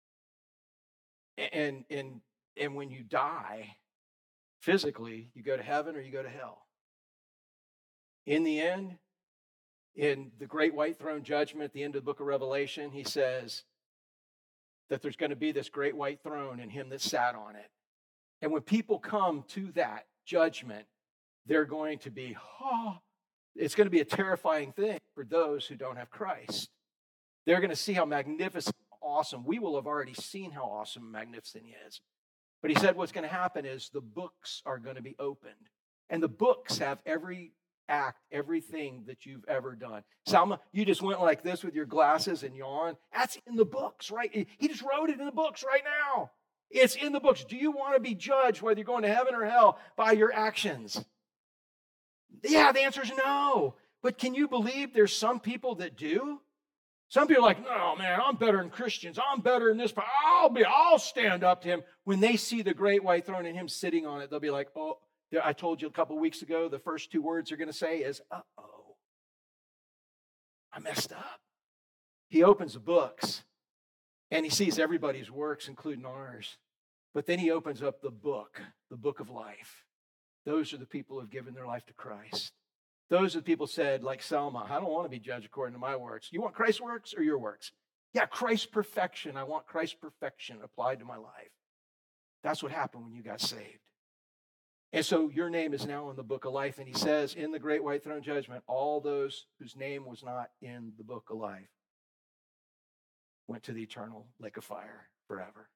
And when you die, physically, you go to heaven or you go to hell. In the end, in the great white throne judgment at the end of the book of Revelation, he says that there's going to be this great white throne and him that sat on it. And when people come to that judgment, they're going to be, it's going to be a terrifying thing for those who don't have Christ. They're going to see how magnificent, awesome. We will have already seen how awesome and magnificent he is. But he said what's going to happen is the books are going to be opened. And the books have every act, everything that you've ever done. Salma, you just went like this with your glasses and yawned. That's in the books, right? He just wrote it in the books right now. It's in the books. Do you want to be judged whether you're going to heaven or hell by your actions? Yeah, the answer is no. But can you believe there's some people that do? Some people are like, no, man, I'm better than Christians. I'm better than this. But I'll stand up to him. When they see the great white throne and him sitting on it, they'll be like, oh, I told you a couple weeks ago, the first two words they're going to say is, uh-oh, I messed up. He opens the books and he sees everybody's works, including ours. But then he opens up the book of life. Those are the people who have given their life to Christ. Those are the people said, like Selma, I don't want to be judged according to my works. You want Christ's works or your works? Yeah, Christ's perfection. I want Christ's perfection applied to my life. That's what happened when you got saved. And so your name is now in the book of life. And he says in the great white throne judgment, all those whose name was not in the book of life went to the eternal lake of fire forever.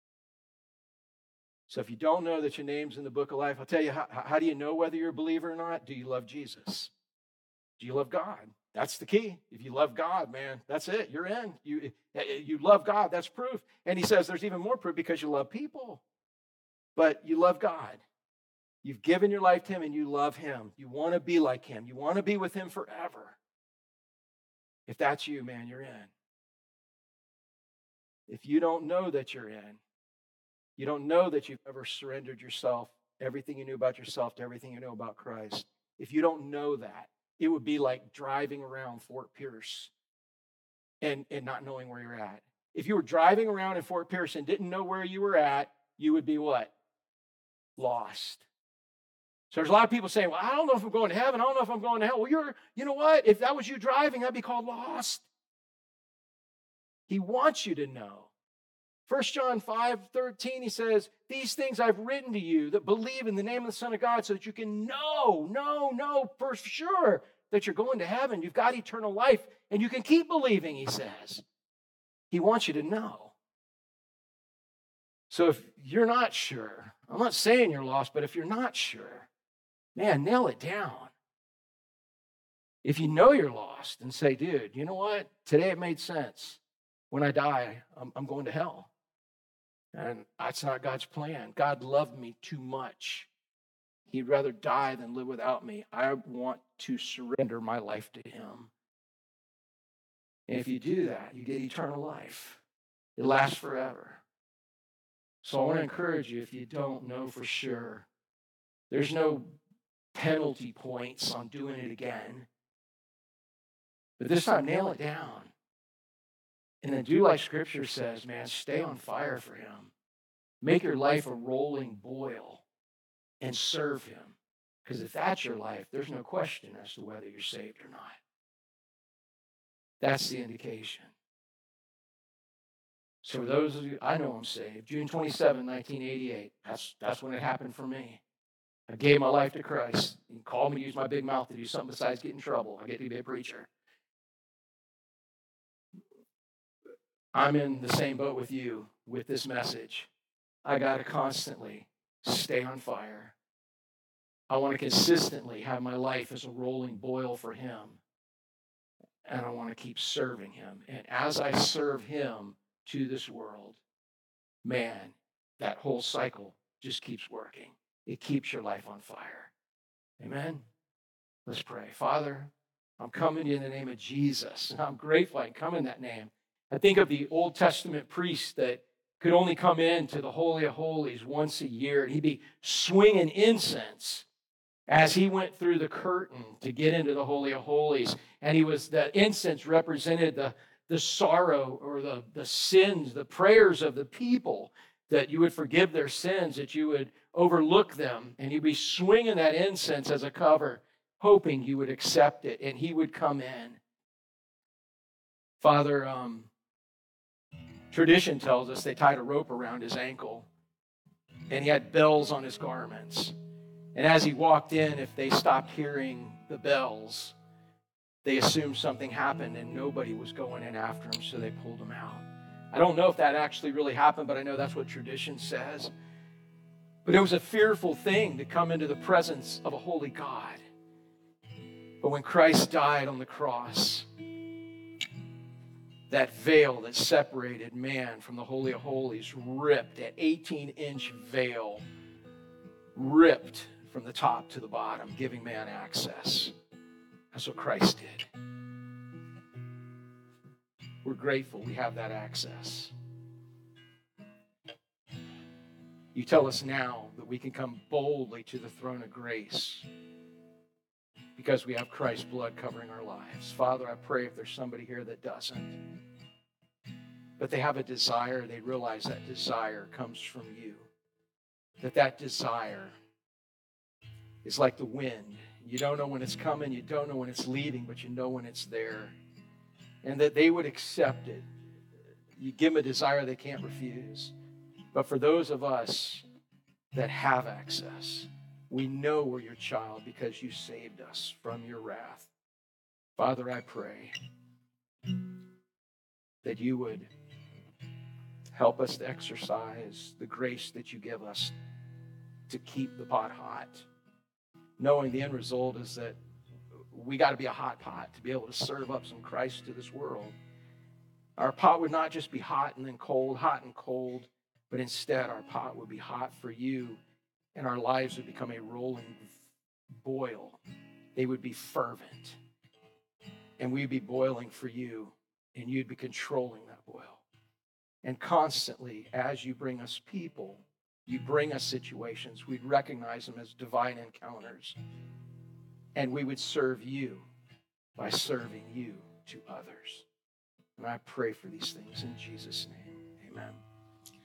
So if you don't know that your name's in the book of life, I'll tell you, how do you know whether you're a believer or not? Do you love Jesus? Do you love God? That's the key. If you love God, man, that's it. You're in. You love God. That's proof. And he says there's even more proof because you love people. But you love God. You've given your life to him and you love him. You want to be like him. You want to be with him forever. If that's you, man, you're in. If you don't know that you're in, you don't know that you've ever surrendered yourself, everything you knew about yourself to everything you know about Christ. If you don't know that, it would be like driving around Fort Pierce and not knowing where you're at. If you were driving around in Fort Pierce and didn't know where you were at, you would be what? Lost. So there's a lot of people saying, well, I don't know if I'm going to heaven. I don't know if I'm going to hell. Well, you know what? If that was you driving, that'd be called lost. He wants you to know. 1 John 5:13, he says, these things I've written to you that believe in the name of the Son of God so that you can know for sure that you're going to heaven. You've got eternal life and you can keep believing, he says. He wants you to know. So if you're not sure, I'm not saying you're lost, but if you're not sure, man, nail it down. If you know you're lost and say, dude, you know what? Today it made sense. When I die, I'm going to hell. And that's not God's plan. God loved me too much. He'd rather die than live without me. I want to surrender my life to him. And if you do that, you get eternal life. It lasts forever. So I want to encourage you, if you don't know for sure, there's no penalty points on doing it again. But this time, nail it down. And then do like Scripture says, man, stay on fire for him. Make your life a rolling boil and serve him. Because if that's your life, there's no question as to whether you're saved or not. That's the indication. So for those of you, I know I'm saved. June 27, 1988. That's when it happened for me. I gave my life to Christ. He called me to use my big mouth to do something besides get in trouble. I get to be a preacher. I'm in the same boat with you with this message. I got to constantly stay on fire. I want to consistently have my life as a rolling boil for him. And I want to keep serving him. And as I serve him to this world, man, that whole cycle just keeps working. It keeps your life on fire. Amen? Let's pray. Father, I'm coming to you in the name of Jesus. And I'm grateful I can come in that name. I think of the Old Testament priest that could only come into the Holy of Holies once a year. And he'd be swinging incense as he went through the curtain to get into the Holy of Holies. And the incense represented the sorrow or the sins, the prayers of the people, that you would forgive their sins, that you would overlook them. And he'd be swinging that incense as a cover, hoping you would accept it, and he would come in. Father, tradition tells us they tied a rope around his ankle, and he had bells on his garments. And as he walked in, if they stopped hearing the bells, they assumed something happened and nobody was going in after him, so they pulled him out. I don't know if that actually really happened, but I know that's what tradition says. But it was a fearful thing to come into the presence of a holy God. But when Christ died on the cross, that veil that separated man from the Holy of Holies ripped, that 18-inch veil ripped from the top to the bottom, giving man access. That's what Christ did. We're grateful we have that access. You tell us now that we can come boldly to the throne of grace because we have Christ's blood covering our lives. Father, I pray if there's somebody here that doesn't, but they have a desire, they realize that desire comes from you, that desire is like the wind. You don't know when it's coming, you don't know when it's leaving, but you know when it's there. And that they would accept it. You give them a desire they can't refuse. But for those of us that have access, we know we're your child because you saved us from your wrath. Father, I pray that you would help us to exercise the grace that you give us to keep the pot hot, knowing the end result is that we got to be a hot pot to be able to serve up some Christ to this world. Our pot would not just be hot and then cold, hot and cold, but instead our pot would be hot for you, and our lives would become a rolling boil. They would be fervent, and we'd be boiling for you, and you'd be controlling that boil. And constantly, as you bring us people, you bring us situations, we'd recognize them as divine encounters, and we would serve you by serving you to others. And I pray for these things in Jesus' name. Amen.